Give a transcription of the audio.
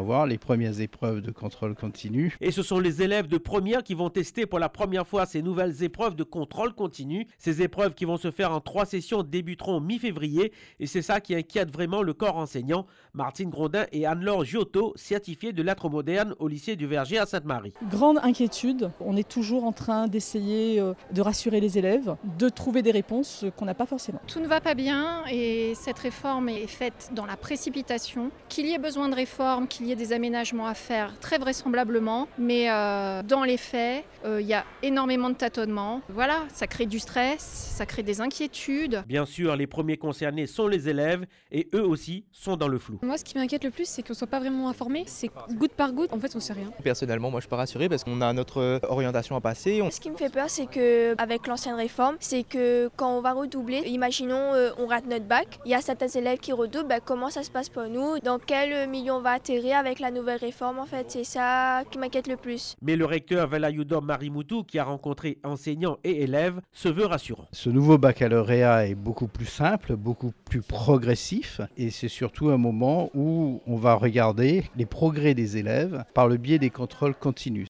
recevoir les premières épreuves de contrôle continu. Et ce sont les élèves de première qui vont tester pour la première fois ces nouvelles épreuves de contrôle continu. Ces épreuves qui vont se faire en 3 sessions débuteront mi-février et c'est ça qui inquiète vraiment le corps enseignant. Martine Grondin et Anne-Laure Giotto, certifiées de lettres modernes au lycée du Verger à Sainte-Marie. Grande inquiétude, on est toujours en train d'essayer de rassurer les élèves, de trouver des réponses qu'on n'a pas forcément. Tout ne va pas bien et cette réforme est faite dans la précipitation. Qu'il y ait besoin de réforme, qu'il y ait des aménagements à faire, très vraisemblablement, mais dans les faits, il y a énormément de tâtonnements. Voilà, ça crée du stress, ça crée des inquiétudes. Bien sûr, les premiers concernés sont les élèves et eux aussi sont dans le flou. Moi, ce qui m'inquiète le plus, c'est qu'on ne soit pas vraiment informé. C'est goutte par goutte, en fait, on ne sait rien. Personnellement, moi, je ne suis pas rassuré parce qu'on a notre orientation à passer. Ce qui me fait peur, c'est qu'avec l'ancienne réforme, c'est que quand on va redoubler, imaginons on rate notre bac, il y a certains élèves qui redoublent, comment ça se passe pour nous? Dans quel milieu on va atterrir avec la nouvelle réforme? En fait, c'est ça qui m'inquiète le plus. Mais le recteur Velayudom Marimoutou, qui a rencontré enseignants et élèves, se veut rassurant. Ce nouveau baccalauréat est beaucoup plus simple, beaucoup plus progressif et c'est surtout un moment où on va regarder les progrès des élèves par le biais des contrôles continus.